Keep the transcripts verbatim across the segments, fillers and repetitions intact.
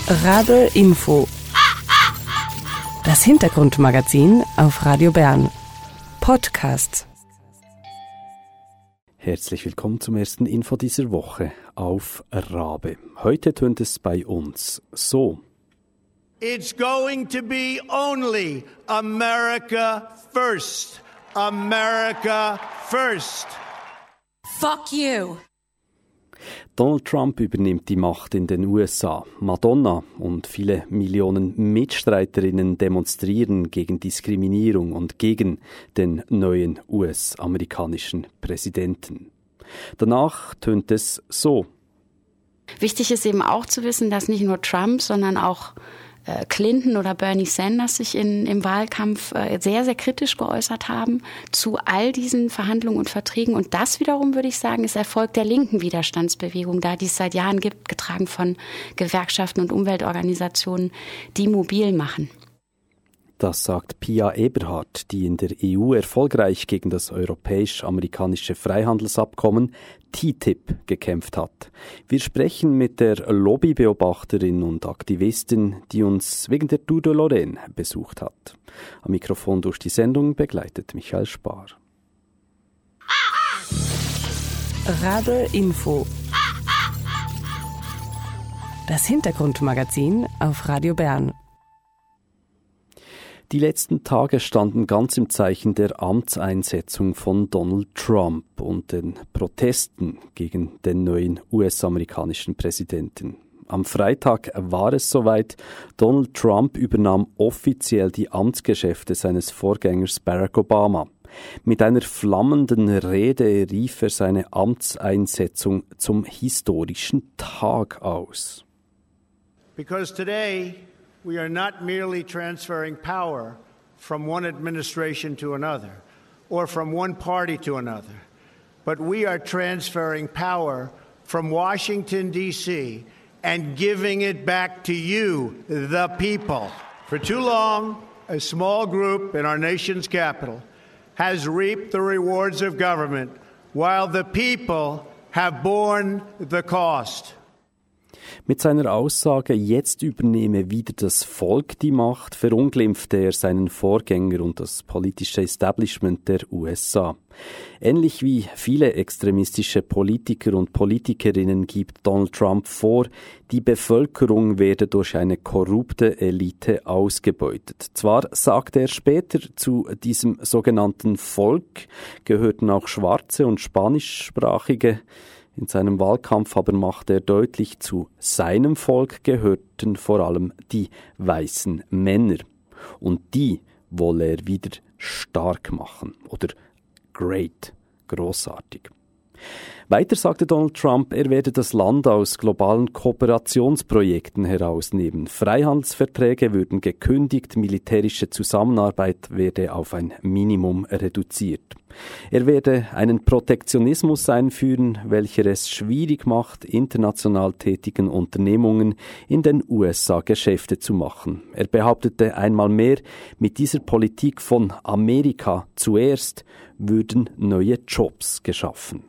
Rabe Info. Das Hintergrundmagazin auf Radio Bern. Podcast. Herzlich willkommen zum ersten Info dieser Woche auf Rabe. Heute tönt es bei uns so. It's going to be only America first. America first. Fuck you. Donald Trump übernimmt die Macht in den U S A. Madonna und viele Millionen Mitstreiterinnen demonstrieren gegen Diskriminierung und gegen den neuen U S-amerikanischen Präsidenten. Danach tönt es so. Wichtig ist eben auch zu wissen, dass nicht nur Trump, sondern auch Clinton oder Bernie Sanders sich in, im Wahlkampf sehr, sehr kritisch geäußert haben zu all diesen Verhandlungen und Verträgen. Und das wiederum, würde ich sagen, ist Erfolg der linken Widerstandsbewegung, da die es seit Jahren gibt, getragen von Gewerkschaften und Umweltorganisationen, die mobil machen. Das sagt Pia Eberhardt, die in der E U erfolgreich gegen das europäisch-amerikanische Freihandelsabkommen T T I P gekämpft hat. Wir sprechen mit der Lobbybeobachterin und Aktivistin, die uns wegen der Tour de Lorraine besucht hat. Am Mikrofon durch die Sendung begleitet Michael Spar. Rabe Info. Das Hintergrundmagazin auf Radio Bern. Die letzten Tage standen ganz im Zeichen der Amtseinsetzung von Donald Trump und den Protesten gegen den neuen U S-amerikanischen Präsidenten. Am Freitag war es soweit. Donald Trump übernahm offiziell die Amtsgeschäfte seines Vorgängers Barack Obama. Mit einer flammenden Rede rief er seine Amtseinsetzung zum historischen Tag aus. Because today we are not merely transferring power from one administration to another or from one party to another, but we are transferring power from Washington, D C and giving it back to you, the people. For too long, a small group in our nation's capital has reaped the rewards of government while the people have borne the cost. Mit seiner Aussage, jetzt übernehme wieder das Volk die Macht, verunglimpfte er seinen Vorgänger und das politische Establishment der U S A. Ähnlich wie viele extremistische Politiker und Politikerinnen gibt Donald Trump vor, die Bevölkerung werde durch eine korrupte Elite ausgebeutet. Zwar sagte er später, zu diesem sogenannten Volk gehörten auch Schwarze und Spanischsprachige. In seinem Wahlkampf aber machte er deutlich, zu seinem Volk gehörten vor allem die weißen Männer. Und die wolle er wieder stark machen. Oder great, großartig. Weiter sagte Donald Trump, er werde das Land aus globalen Kooperationsprojekten herausnehmen. Freihandelsverträge würden gekündigt, militärische Zusammenarbeit werde auf ein Minimum reduziert. Er werde einen Protektionismus einführen, welcher es schwierig macht, international tätigen Unternehmungen in den U S A Geschäfte zu machen. Er behauptete einmal mehr, mit dieser Politik von Amerika zuerst würden neue Jobs geschaffen.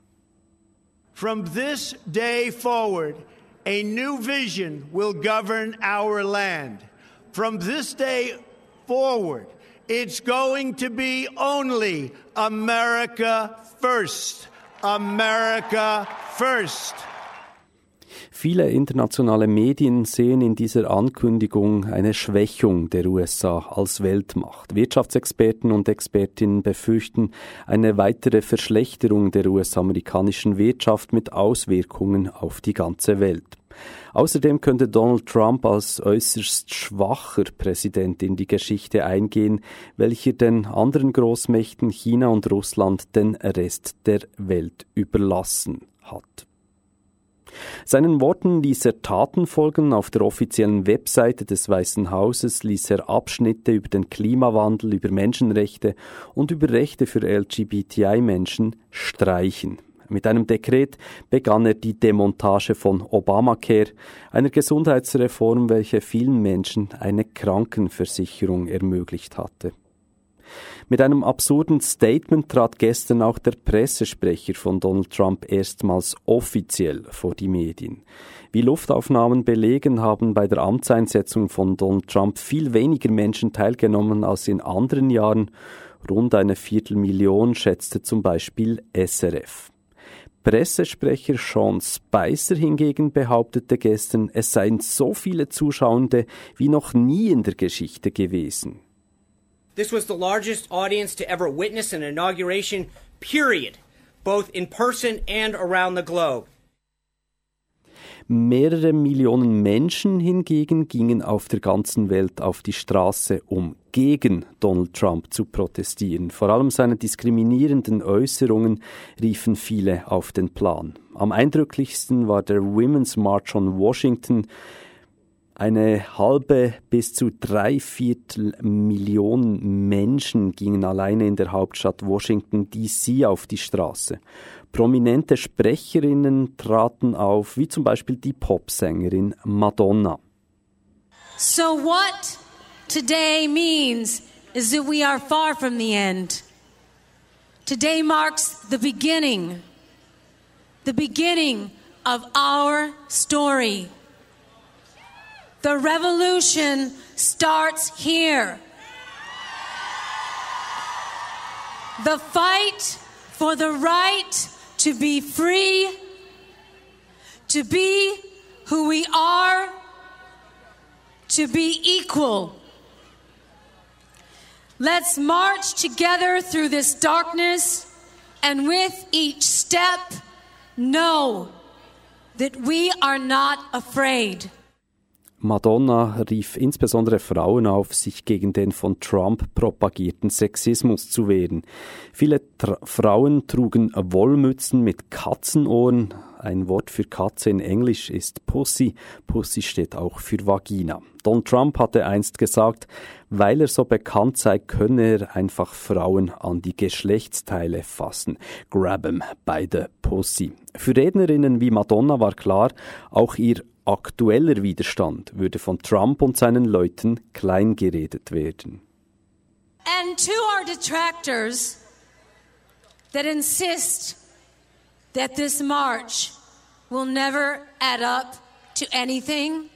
From this day forward, a new vision will govern our land. From this day forward, it's going to be only America first. America first. Viele internationale Medien sehen in dieser Ankündigung eine Schwächung der U S A als Weltmacht. Wirtschaftsexperten und Expertinnen befürchten eine weitere Verschlechterung der U S-amerikanischen Wirtschaft mit Auswirkungen auf die ganze Welt. Außerdem könnte Donald Trump als äußerst schwacher Präsident in die Geschichte eingehen, welcher den anderen Großmächten China und Russland den Rest der Welt überlassen hat. Seinen Worten ließ er Taten folgen. Auf der offiziellen Webseite des Weißen Hauses ließ er Abschnitte über den Klimawandel, über Menschenrechte und über Rechte für L G B T I-Menschen streichen. Mit einem Dekret begann er die Demontage von Obamacare, einer Gesundheitsreform, welche vielen Menschen eine Krankenversicherung ermöglicht hatte. Mit einem absurden Statement trat gestern auch der Pressesprecher von Donald Trump erstmals offiziell vor die Medien. Wie Luftaufnahmen belegen, haben bei der Amtseinsetzung von Donald Trump viel weniger Menschen teilgenommen als in anderen Jahren. Rund eine Viertelmillion schätzte zum Beispiel S R F. Pressesprecher Sean Spicer hingegen behauptete gestern, es seien so viele Zuschauende wie noch nie in der Geschichte gewesen. This was the largest audience to ever witness an inauguration, period, both in person and around the globe. Mehrere Millionen Menschen hingegen gingen auf der ganzen Welt auf die Straße, um gegen Donald Trump zu protestieren. Vor allem seine diskriminierenden Äußerungen riefen viele auf den Plan. Am eindrücklichsten war der Women's March on Washington. Eine halbe bis zu drei Viertel Millionen Menschen gingen alleine in der Hauptstadt Washington D C auf die Straße. Prominente Sprecherinnen traten auf, wie zum Beispiel die Popsängerin Madonna. So what today means is that we are far from the end. Today marks the beginning, the beginning of our story. The revolution starts here. The fight for the right to be free, to be who we are, to be equal. Let's march together through this darkness, and with each step, know that we are not afraid. Madonna rief insbesondere Frauen auf, sich gegen den von Trump propagierten Sexismus zu wehren. Viele Tra- Frauen trugen Wollmützen mit Katzenohren. Ein Wort für Katze in Englisch ist Pussy. Pussy steht auch für Vagina. Donald Trump hatte einst gesagt, weil er so bekannt sei, könne er einfach Frauen an die Geschlechtsteile fassen. Grab 'em by the pussy. Für Rednerinnen wie Madonna war klar, auch ihr aktueller Widerstand würde von Trump und seinen Leuten kleingeredet werden. And to our detractors that insist that this march will never add up to anything,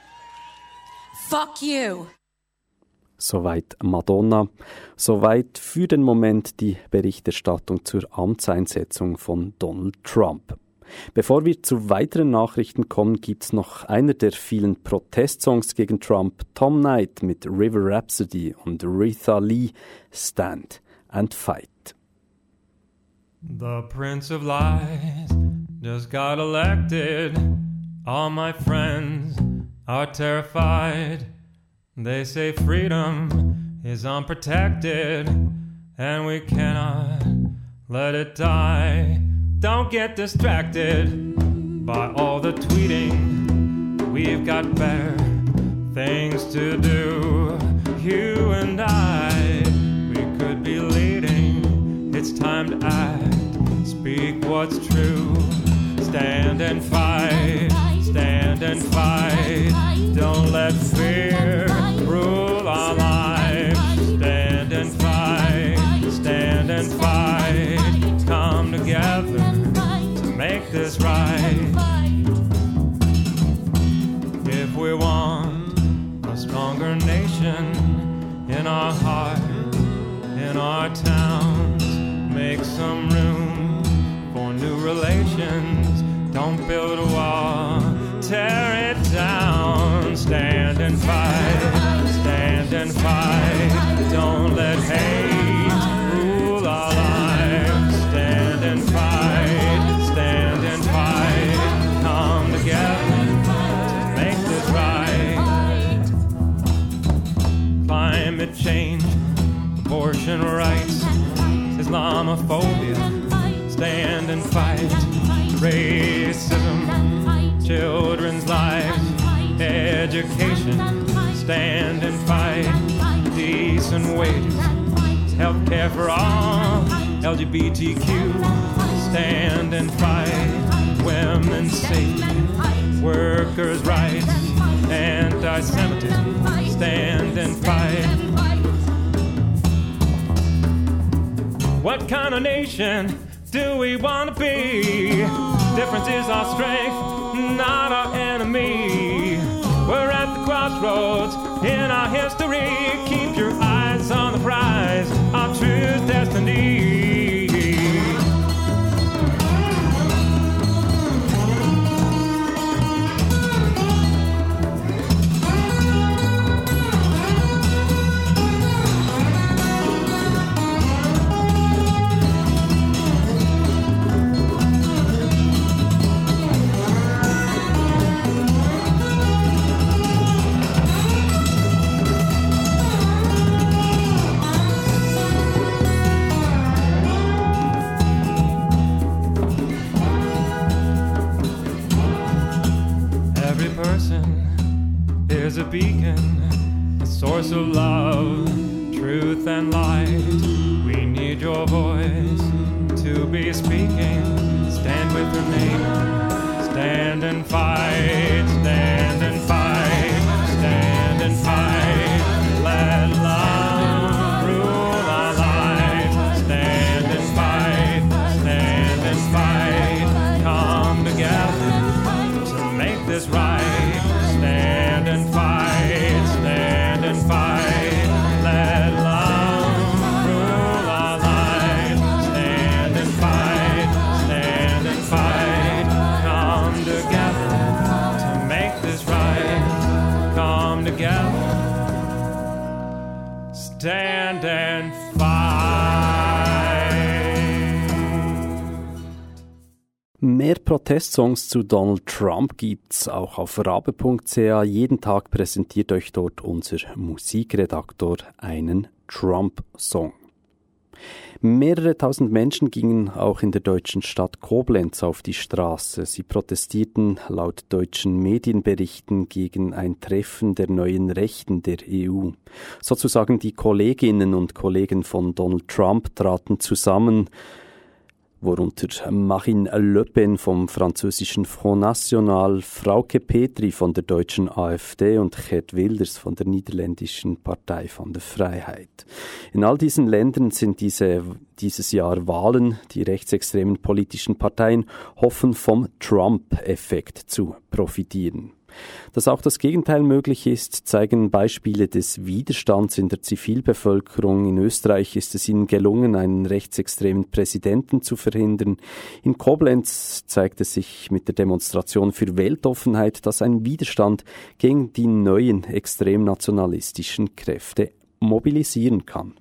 fuck you. Soweit Madonna, soweit für den Moment die Berichterstattung zur Amtseinsetzung von Donald Trump. Bevor wir zu weiteren Nachrichten kommen, gibt's noch einer der vielen Protestsongs gegen Trump, Tom Knight mit River Rhapsody und Aretha Lee, Stand and Fight. The Prince of Lies just got elected. All my friends are terrified. They say freedom is unprotected and we cannot let it die. Don't get distracted by all the tweeting. We've got better things to do. You and I, we could be leading. It's time to act, speak what's true. Stand and fight, stand and fight. Don't let fear rule our lives. Stand and fight, stand and fight. Come together to make this right. If we want a stronger nation in our heart, in our towns, make some room for new relations. Don't build a wall, tear it down. Stand and fight, stand and fight. Don't let hate rule our lives. Stand and fight, stand and fight. Come together to make this right. Climate change, abortion rights, Islamophobia. Stand and fight. Racism, children's lives, education. Stand and fight. Decent wages, health care for all. L G B T Q, stand and fight. Women's safety, workers' rights, anti-Semitism, stand and fight. kind of nation do we want to be? Difference is our strength, not our enemy. We're at the crossroads in our history. Keep your eyes on the prize, our true destiny. Is a beacon, a source of love, truth and light. We need your voice to be speaking. Stand with your neighbor, stand and fight, stand and fight, stand and fight. Let love rule our lives. Stand and fight, stand and fight. Come together to make this right. Stand and fight, stand and fight. Let love rule our lives. Stand and fight, stand and fight. Come together to make this right. Come together, stand and fight. Mehr Protestsongs zu Donald Trump gibt's auch auf rabe punkt c a. Jeden Tag präsentiert euch dort unser Musikredaktor einen Trump-Song. Mehrere tausend Menschen gingen auch in der deutschen Stadt Koblenz auf die Straße. Sie protestierten laut deutschen Medienberichten gegen ein Treffen der neuen Rechten der E U. Sozusagen die Kolleginnen und Kollegen von Donald Trump traten zusammen, worunter Marine Le Pen vom französischen Front National, Frauke Petry von der deutschen AfD und Geert Wilders von der niederländischen Partei von der Freiheit. In all diesen Ländern sind diese, dieses Jahr Wahlen. Die rechtsextremen politischen Parteien hoffen vom Trump-Effekt zu profitieren. Dass auch das Gegenteil möglich ist, zeigen Beispiele des Widerstands in der Zivilbevölkerung. In Österreich ist es ihnen gelungen, einen rechtsextremen Präsidenten zu verhindern. In Koblenz zeigt es sich mit der Demonstration für Weltoffenheit, dass ein Widerstand gegen die neuen extremnationalistischen Kräfte mobilisieren kann.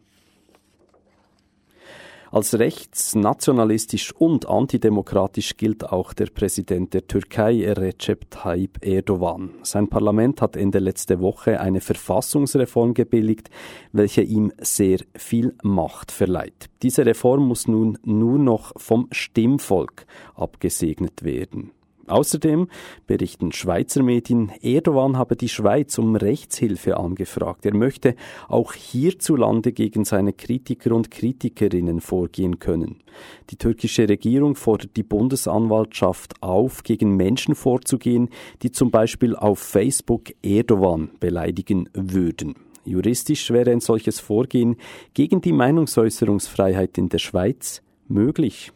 Als rechtsnationalistisch und antidemokratisch gilt auch der Präsident der Türkei, Recep Tayyip Erdogan. Sein Parlament hat Ende letzte Woche eine Verfassungsreform gebilligt, welche ihm sehr viel Macht verleiht. Diese Reform muss nun nur noch vom Stimmvolk abgesegnet werden. Außerdem berichten Schweizer Medien, Erdogan habe die Schweiz um Rechtshilfe angefragt. Er möchte auch hierzulande gegen seine Kritiker und Kritikerinnen vorgehen können. Die türkische Regierung fordert die Bundesanwaltschaft auf, gegen Menschen vorzugehen, die zum Beispiel auf Facebook Erdogan beleidigen würden. Juristisch wäre ein solches Vorgehen gegen die Meinungsäußerungsfreiheit in der Schweiz möglich.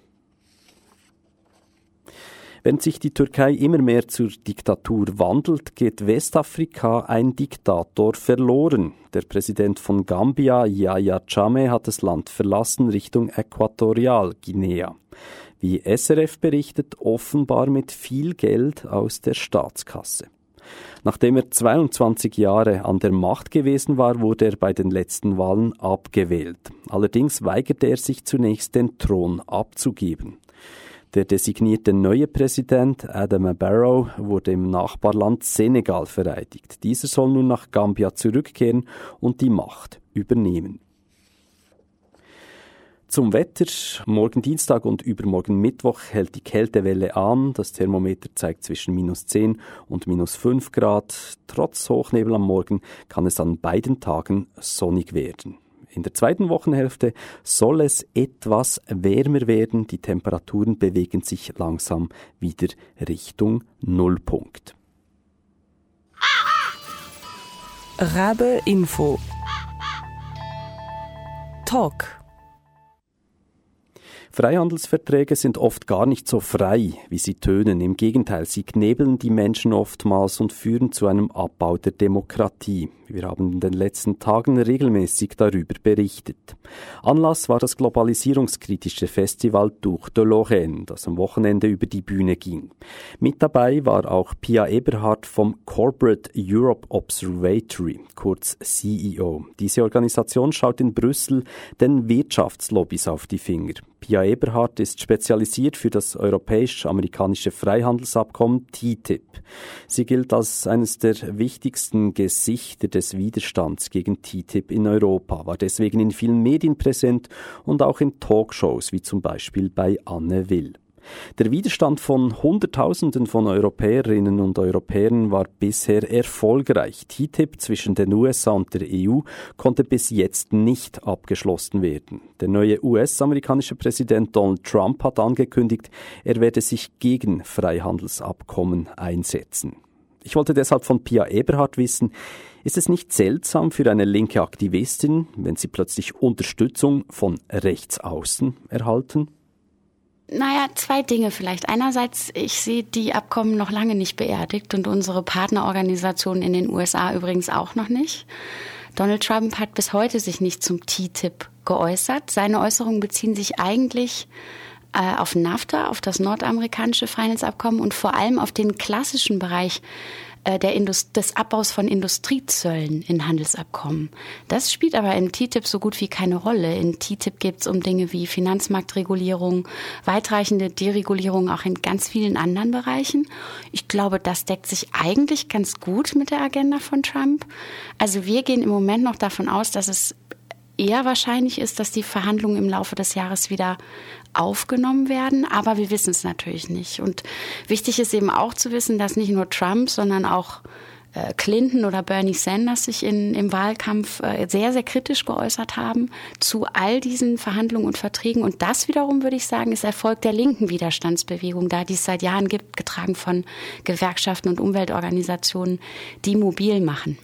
Wenn sich die Türkei immer mehr zur Diktatur wandelt, geht Westafrika ein Diktator verloren. Der Präsident von Gambia, Yahya Jammeh, hat das Land verlassen Richtung Äquatorialguinea. Wie S R F berichtet, offenbar mit viel Geld aus der Staatskasse. Nachdem er zweiundzwanzig Jahre an der Macht gewesen war, wurde er bei den letzten Wahlen abgewählt. Allerdings weigerte er sich zunächst, den Thron abzugeben. Der designierte neue Präsident Adama Barrow wurde im Nachbarland Senegal vereidigt. Dieser soll nun nach Gambia zurückkehren und die Macht übernehmen. Zum Wetter. Morgen Dienstag und übermorgen Mittwoch hält die Kältewelle an. Das Thermometer zeigt zwischen minus zehn und minus fünf Grad. Trotz Hochnebel am Morgen kann es an beiden Tagen sonnig werden. In der zweiten Wochenhälfte soll es etwas wärmer werden. Die Temperaturen bewegen sich langsam wieder Richtung Nullpunkt. Rabe Info Talk. Freihandelsverträge sind oft gar nicht so frei, wie sie tönen. Im Gegenteil, sie knebeln die Menschen oftmals und führen zu einem Abbau der Demokratie. Wir haben in den letzten Tagen regelmäßig darüber berichtet. Anlass war das globalisierungskritische Festival Tour de Lorraine, das am Wochenende über die Bühne ging. Mit dabei war auch Pia Eberhardt vom Corporate Europe Observatory, kurz C E O. Diese Organisation schaut in Brüssel den Wirtschaftslobbys auf die Finger. Pia Eberhardt ist spezialisiert für das europäisch-amerikanische Freihandelsabkommen T T I P. Sie gilt als eines der wichtigsten Gesichter des Widerstands gegen T T I P in Europa, war deswegen in vielen Medien präsent und auch in Talkshows, wie zum Beispiel bei Anne Will. Der Widerstand von Hunderttausenden von Europäerinnen und Europäern war bisher erfolgreich. T T I P zwischen den U S A und der E U konnte bis jetzt nicht abgeschlossen werden. Der neue U S-amerikanische Präsident Donald Trump hat angekündigt, er werde sich gegen Freihandelsabkommen einsetzen. Ich wollte deshalb von Pia Eberhardt wissen, ist es nicht seltsam für eine linke Aktivistin, wenn sie plötzlich Unterstützung von rechts außen erhalten? Naja, zwei Dinge vielleicht. Einerseits, ich sehe die Abkommen noch lange nicht beerdigt und unsere Partnerorganisationen in den U S A übrigens auch noch nicht. Donald Trump hat bis heute sich nicht zum T T I P geäußert. Seine Äußerungen beziehen sich eigentlich äh, auf NAFTA, auf das nordamerikanische Freihandelsabkommen und vor allem auf den klassischen Bereich Der Indust- des Abbaus von Industriezöllen in Handelsabkommen. Das spielt aber in T T I P so gut wie keine Rolle. In T T I P geht es um Dinge wie Finanzmarktregulierung, weitreichende Deregulierung auch in ganz vielen anderen Bereichen. Ich glaube, das deckt sich eigentlich ganz gut mit der Agenda von Trump. Also wir gehen im Moment noch davon aus, dass es eher wahrscheinlich ist, dass die Verhandlungen im Laufe des Jahres wieder aufgenommen werden, aber wir wissen es natürlich nicht. Und wichtig ist eben auch zu wissen, dass nicht nur Trump, sondern auch äh, Clinton oder Bernie Sanders sich in, im Wahlkampf äh, sehr, sehr kritisch geäußert haben zu all diesen Verhandlungen und Verträgen. Und das wiederum, würde ich sagen, ist Erfolg der linken Widerstandsbewegung, da die es seit Jahren gibt, getragen von Gewerkschaften und Umweltorganisationen, die mobil machen.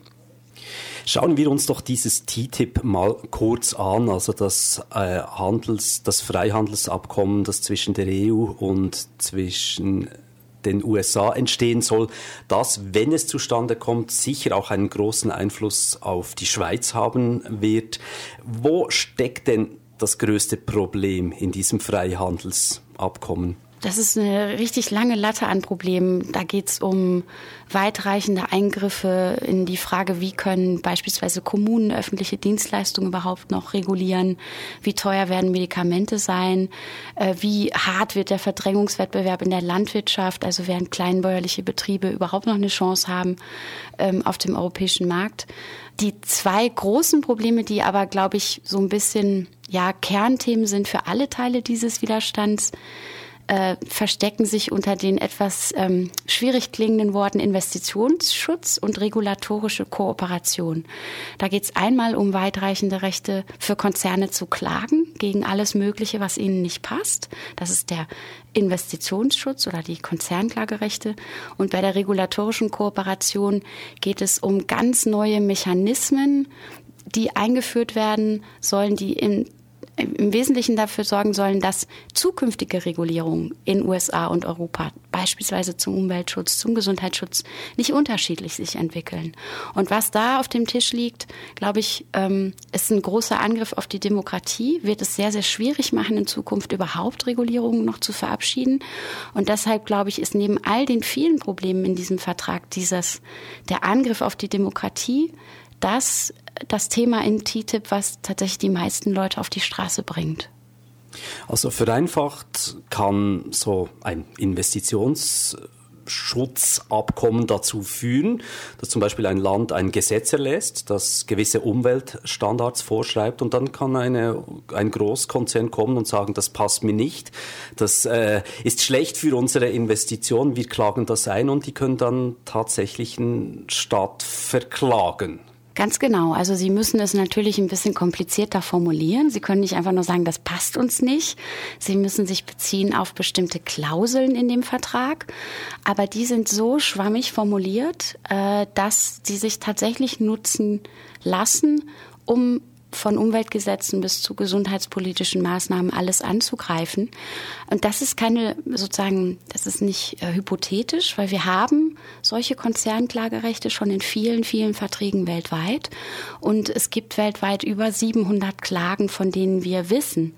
Schauen wir uns doch dieses T T I P mal kurz an, also das äh, Handels, das Freihandelsabkommen, das zwischen der E U und zwischen den U S A entstehen soll, das, wenn es zustande kommt, sicher auch einen großen Einfluss auf die Schweiz haben wird. Wo steckt denn das größte Problem in diesem Freihandelsabkommen? Das ist eine richtig lange Latte an Problemen. Da geht es um weitreichende Eingriffe in die Frage, wie können beispielsweise Kommunen öffentliche Dienstleistungen überhaupt noch regulieren, wie teuer werden Medikamente sein, wie hart wird der Verdrängungswettbewerb in der Landwirtschaft, also werden kleinbäuerliche Betriebe überhaupt noch eine Chance haben auf dem europäischen Markt. Die zwei großen Probleme, die aber, glaube ich, so ein bisschen ja Kernthemen sind für alle Teile dieses Widerstands, Äh, verstecken sich unter den etwas ähm, schwierig klingenden Worten Investitionsschutz und regulatorische Kooperation. Da geht es einmal um weitreichende Rechte für Konzerne zu klagen gegen alles Mögliche, was ihnen nicht passt. Das ist der Investitionsschutz oder die Konzernklagerechte. Und bei der regulatorischen Kooperation geht es um ganz neue Mechanismen, die eingeführt werden sollen, die in im Wesentlichen dafür sorgen sollen, dass zukünftige Regulierungen in U S A und Europa, beispielsweise zum Umweltschutz, zum Gesundheitsschutz, nicht unterschiedlich sich entwickeln. Und was da auf dem Tisch liegt, glaube ich, ist ein großer Angriff auf die Demokratie, wird es sehr, sehr schwierig machen, in Zukunft überhaupt Regulierungen noch zu verabschieden. Und deshalb, glaube ich, ist neben all den vielen Problemen in diesem Vertrag dieses, der Angriff auf die Demokratie, das das Thema in T T I P, was tatsächlich die meisten Leute auf die Straße bringt. Also vereinfacht kann so ein Investitionsschutzabkommen dazu führen, dass zum Beispiel ein Land ein Gesetz erlässt, das gewisse Umweltstandards vorschreibt, und dann kann eine, ein Großkonzern kommen und sagen, das passt mir nicht, das äh, ist schlecht für unsere Investition, wir klagen das ein, und die können dann tatsächlich einen Staat verklagen. Ganz genau. Also Sie müssen es natürlich ein bisschen komplizierter formulieren. Sie können nicht einfach nur sagen, das passt uns nicht. Sie müssen sich beziehen auf bestimmte Klauseln in dem Vertrag. Aber die sind so schwammig formuliert, dass sie sich tatsächlich nutzen lassen, um von Umweltgesetzen bis zu gesundheitspolitischen Maßnahmen alles anzugreifen. Und das ist keine, sozusagen, das ist nicht äh, hypothetisch, weil wir haben solche Konzernklagerechte schon in vielen, vielen Verträgen weltweit. Und es gibt weltweit über siebenhundert Klagen, von denen wir wissen,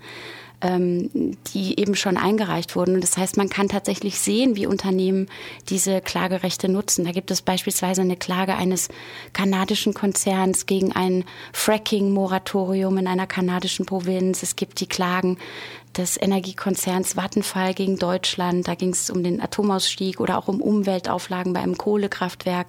die eben schon eingereicht wurden. Und das heißt, man kann tatsächlich sehen, wie Unternehmen diese Klagerechte nutzen. Da gibt es beispielsweise eine Klage eines kanadischen Konzerns gegen ein Fracking-Moratorium in einer kanadischen Provinz. Es gibt die Klagen des Energiekonzerns Vattenfall gegen Deutschland. Da ging es um den Atomausstieg oder auch um Umweltauflagen bei einem Kohlekraftwerk.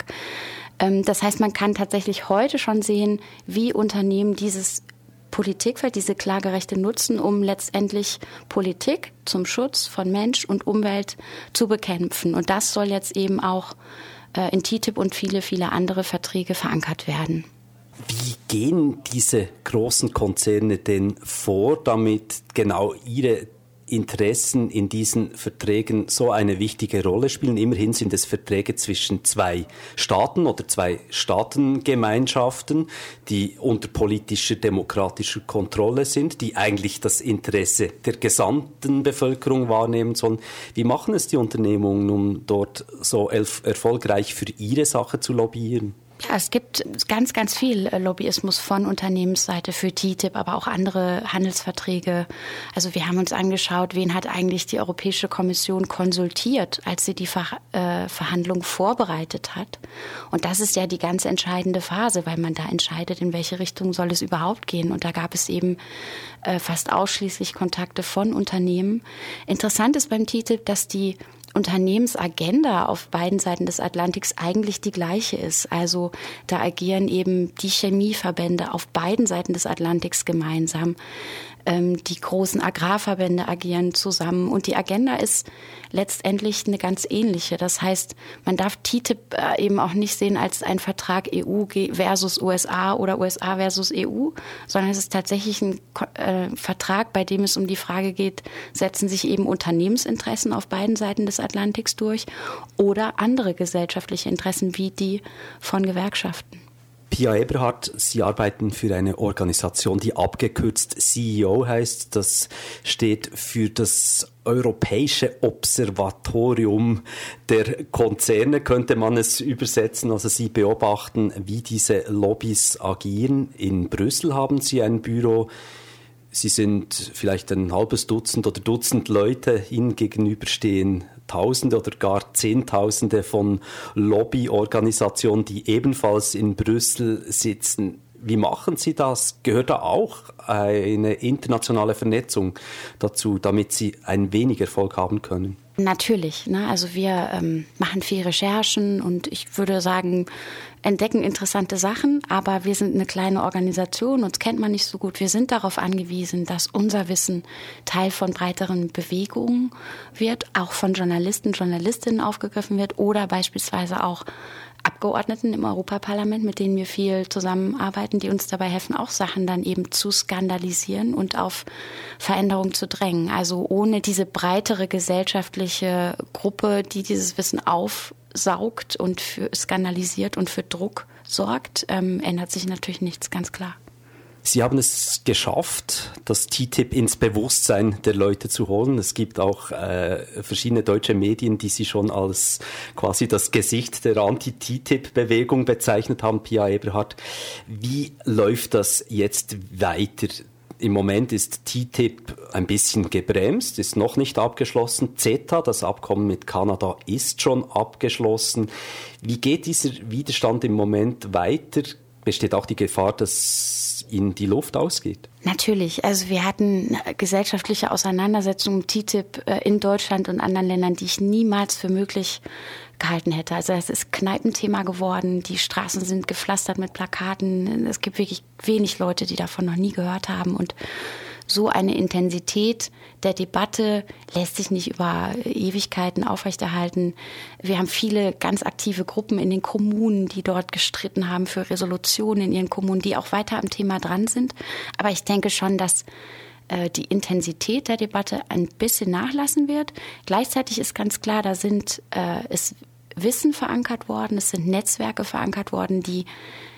Das heißt, man kann tatsächlich heute schon sehen, wie Unternehmen dieses Politikfeld, diese Klagerechte nutzen, um letztendlich Politik zum Schutz von Mensch und Umwelt zu bekämpfen. Und das soll jetzt eben auch äh, in T T I P und viele, viele andere Verträge verankert werden. Wie gehen diese großen Konzerne denn vor, damit genau ihre Interessen in diesen Verträgen so eine wichtige Rolle spielen? Immerhin sind es Verträge zwischen zwei Staaten oder zwei Staatengemeinschaften, die unter politischer, demokratischer Kontrolle sind, die eigentlich das Interesse der gesamten Bevölkerung wahrnehmen sollen. Wie machen es die Unternehmungen, um dort so erfolgreich für ihre Sache zu lobbyieren? Ja, es gibt ganz, ganz viel Lobbyismus von Unternehmensseite für T T I P, aber auch andere Handelsverträge. Also wir haben uns angeschaut, wen hat eigentlich die Europäische Kommission konsultiert, als sie die Ver- äh, Verhandlung vorbereitet hat. Und das ist ja die ganz entscheidende Phase, weil man da entscheidet, in welche Richtung soll es überhaupt gehen. Und da gab es eben äh, fast ausschließlich Kontakte von Unternehmen. Interessant ist beim T T I P, dass die Unternehmensagenda auf beiden Seiten des Atlantiks eigentlich die gleiche ist. Also da agieren eben die Chemieverbände auf beiden Seiten des Atlantiks gemeinsam. Ähm, die großen Agrarverbände agieren zusammen und die Agenda ist letztendlich eine ganz ähnliche. Das heißt, man darf T T I P äh, eben auch nicht sehen als ein Vertrag E U versus U S A oder U S A versus E U, sondern es ist tatsächlich ein äh, Vertrag, bei dem es um die Frage geht, setzen sich eben Unternehmensinteressen auf beiden Seiten des Atlantiks durch oder andere gesellschaftliche Interessen wie die von Gewerkschaften. Pia Eberhardt, Sie arbeiten für eine Organisation, die abgekürzt C E O heißt. Das steht für das Europäische Observatorium der Konzerne, könnte man es übersetzen. Also Sie beobachten, wie diese Lobbys agieren. In Brüssel haben Sie ein Büro. Sie sind vielleicht ein halbes Dutzend oder Dutzend Leute. Ihnen gegenüberstehen Tausende oder gar Zehntausende von Lobbyorganisationen, die ebenfalls in Brüssel sitzen. Wie machen Sie das? Gehört da auch eine internationale Vernetzung dazu, damit Sie ein wenig Erfolg haben können? Natürlich. Ne? Also wir ähm, machen viel Recherchen und ich würde sagen, entdecken interessante Sachen, aber wir sind eine kleine Organisation, uns kennt man nicht so gut. Wir sind darauf angewiesen, dass unser Wissen Teil von breiteren Bewegungen wird, auch von Journalisten, Journalistinnen aufgegriffen wird oder beispielsweise auch Abgeordneten im Europaparlament, mit denen wir viel zusammenarbeiten, die uns dabei helfen, auch Sachen dann eben zu skandalisieren und auf Veränderung zu drängen. Also ohne diese breitere gesellschaftliche Gruppe, die dieses Wissen aufsaugt und für skandalisiert und für Druck sorgt, ähm, ändert sich natürlich nichts, ganz klar. Sie haben es geschafft, das T T I P ins Bewusstsein der Leute zu holen. Es gibt auch äh, verschiedene deutsche Medien, die Sie schon als quasi das Gesicht der Anti-T T I P-Bewegung bezeichnet haben, Pia Eberhardt. Wie läuft das jetzt weiter? Im Moment ist T T I P ein bisschen gebremst, ist noch nicht abgeschlossen. CETA, das Abkommen mit Kanada, ist schon abgeschlossen. Wie geht dieser Widerstand im Moment weiter? Besteht auch die Gefahr, dass Ihnen die Luft ausgeht? Natürlich. Also wir hatten gesellschaftliche Auseinandersetzungen um T T I P in Deutschland und anderen Ländern, die ich niemals für möglich gehalten hätte. Also es ist Kneipenthema geworden, die Straßen sind gepflastert mit Plakaten. Es gibt wirklich wenig Leute, die davon noch nie gehört haben. Und so eine Intensität der Debatte lässt sich nicht über Ewigkeiten aufrechterhalten. Wir haben viele ganz aktive Gruppen in den Kommunen, die dort gestritten haben für Resolutionen in ihren Kommunen, die auch weiter am Thema dran sind. Aber ich denke schon, dass äh, die Intensität der Debatte ein bisschen nachlassen wird. Gleichzeitig ist ganz klar, da sind äh, ist Wissen verankert worden, es sind Netzwerke verankert worden, die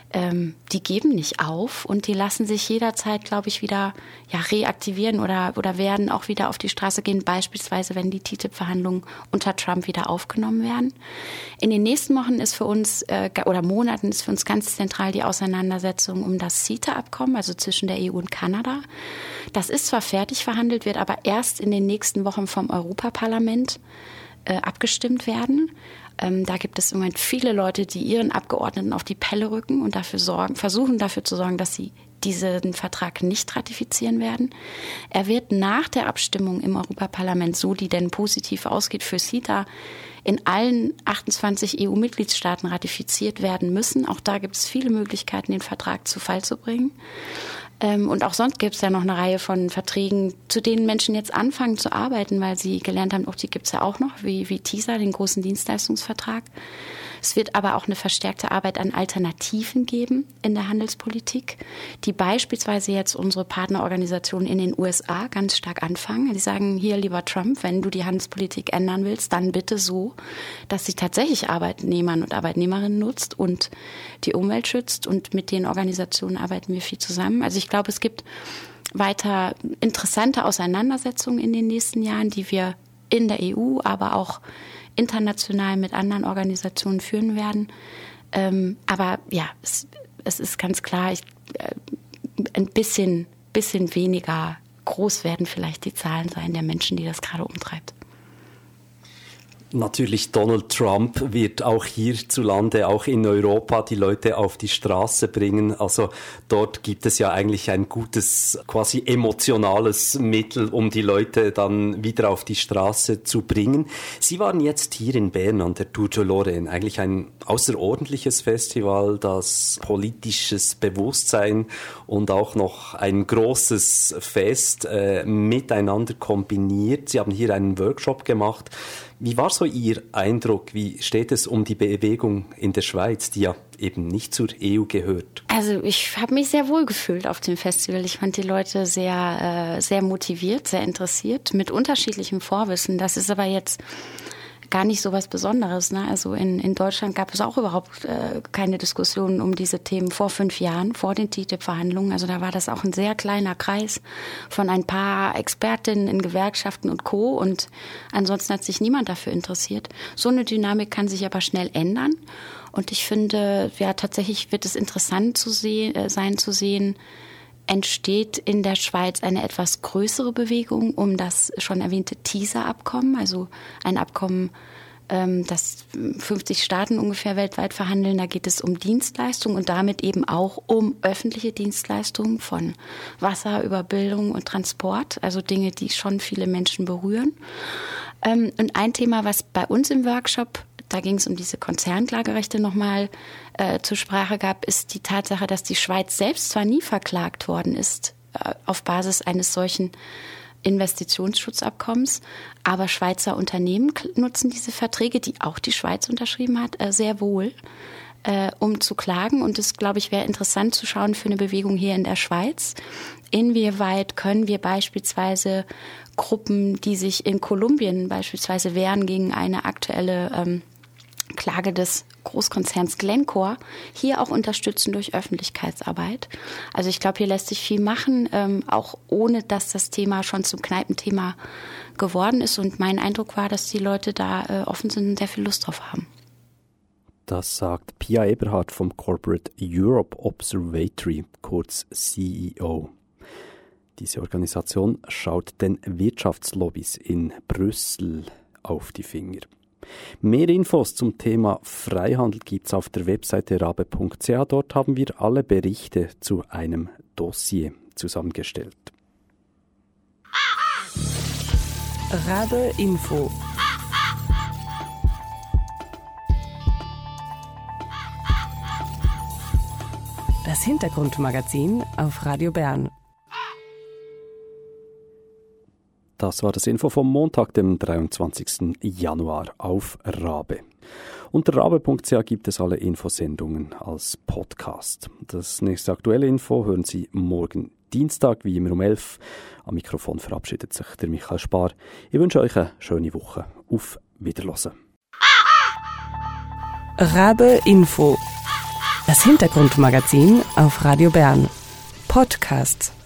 ähm, die geben nicht auf und die lassen sich jederzeit, glaube ich, wieder ja, reaktivieren oder, oder werden auch wieder auf die Straße gehen, beispielsweise wenn die T T I P-Verhandlungen unter Trump wieder aufgenommen werden. In den nächsten Wochen ist für uns äh, oder Monaten ist für uns ganz zentral die Auseinandersetzung um das CETA-Abkommen, also zwischen der E U und Kanada. Das ist zwar fertig verhandelt, wird aber erst in den nächsten Wochen vom Europaparlament äh, abgestimmt werden. Ähm, da gibt es im Moment viele Leute, die ihren Abgeordneten auf die Pelle rücken und dafür sorgen, versuchen dafür zu sorgen, dass sie diesen Vertrag nicht ratifizieren werden. Er wird nach der Abstimmung im Europaparlament, so die denn positiv ausgeht für CETA, in allen achtundzwanzig E U-Mitgliedstaaten ratifiziert werden müssen. Auch da gibt es viele Möglichkeiten, den Vertrag zu Fall zu bringen. Und auch sonst gibt es ja noch eine Reihe von Verträgen, zu denen Menschen jetzt anfangen zu arbeiten, weil sie gelernt haben, auch die gibt es ja auch noch, wie, wie TISA, den großen Dienstleistungsvertrag. Es wird aber auch eine verstärkte Arbeit an Alternativen geben in der Handelspolitik, die beispielsweise jetzt unsere Partnerorganisationen in den U S A ganz stark anfangen. Die sagen, hier, lieber Trump, wenn du die Handelspolitik ändern willst, dann bitte so, dass sie tatsächlich Arbeitnehmern und Arbeitnehmerinnen nutzt und die Umwelt schützt. Und mit den Organisationen arbeiten wir viel zusammen. Also ich glaube, es gibt weiter interessante Auseinandersetzungen in den nächsten Jahren, die wir in der E U, aber auch international mit anderen Organisationen führen werden. Ähm, aber ja, es, es ist ganz klar, ich, äh, ein bisschen, bisschen weniger groß werden vielleicht die Zahlen sein der Menschen, die das gerade umtreibt. Natürlich, Donald Trump wird auch hierzulande, auch in Europa, die Leute auf die Straße bringen. Also dort gibt es ja eigentlich ein gutes, quasi emotionales Mittel, um die Leute dann wieder auf die Straße zu bringen. Sie waren jetzt hier in Bern an der Tour de Lorraine, eigentlich ein außerordentliches Festival, das politisches Bewusstsein und auch noch ein großes Fest äh, miteinander kombiniert. Sie haben hier einen Workshop gemacht. Wie war so Ihr Eindruck? Wie steht es um die Bewegung in der Schweiz, die ja eben nicht zur E U gehört? Also ich habe mich sehr wohl gefühlt auf dem Festival. Ich fand die Leute sehr, äh, sehr motiviert, sehr interessiert, mit unterschiedlichem Vorwissen. Das ist aber jetzt gar nicht so was Besonderes, ne? Also in, in Deutschland gab es auch überhaupt äh, keine Diskussionen um diese Themen vor fünf Jahren, vor den T T I P-Verhandlungen. Also da war das auch ein sehr kleiner Kreis von ein paar Expertinnen in Gewerkschaften und Co. Und ansonsten hat sich niemand dafür interessiert. So eine Dynamik kann sich aber schnell ändern. Und ich finde, ja, tatsächlich wird es interessant zu sehen, äh, sein zu sehen, entsteht in der Schweiz eine etwas größere Bewegung um das schon erwähnte TISA-Abkommen, also ein Abkommen, ähm, das fünfzig Staaten ungefähr weltweit verhandeln. Da geht es um Dienstleistungen und damit eben auch um öffentliche Dienstleistungen von Wasser über Bildung und Transport, also Dinge, die schon viele Menschen berühren. Ähm, und ein Thema, was bei uns im Workshop, da ging es um diese Konzernklagerechte nochmal äh, zur Sprache gab, ist die Tatsache, dass die Schweiz selbst zwar nie verklagt worden ist äh, auf Basis eines solchen Investitionsschutzabkommens, aber Schweizer Unternehmen nutzen diese Verträge, die auch die Schweiz unterschrieben hat, äh, sehr wohl, äh, um zu klagen. Und das, glaube ich, wäre interessant zu schauen für eine Bewegung hier in der Schweiz. Inwieweit können wir beispielsweise Gruppen, die sich in Kolumbien beispielsweise wehren gegen eine aktuelle ähm, Klage des Großkonzerns Glencore, hier auch unterstützen durch Öffentlichkeitsarbeit. Also ich glaube, hier lässt sich viel machen, ähm, auch ohne dass das Thema schon zum Kneipenthema geworden ist. Und mein Eindruck war, dass die Leute da äh, offen sind und sehr viel Lust drauf haben. Das sagt Pia Eberhardt vom Corporate Europe Observatory, kurz C E O. Diese Organisation schaut den Wirtschaftslobbys in Brüssel auf die Finger. Mehr Infos zum Thema Freihandel gibt's auf der Webseite rabe punkt c h. Dort haben wir alle Berichte zu einem Dossier zusammengestellt. Rabe Info. Das Hintergrundmagazin auf Radio Bern. Das war das Info vom Montag, dem dreiundzwanzigsten Januar auf Rabe. Unter rabe punkt c h gibt es alle Infosendungen als Podcast. Das nächste aktuelle Info hören Sie morgen Dienstag, wie immer um elf. Am Mikrofon verabschiedet sich der Michael Spar. Ich wünsche euch eine schöne Woche. Auf Wiederhören. Rabe Info. Das Hintergrundmagazin auf Radio Bern. Podcasts.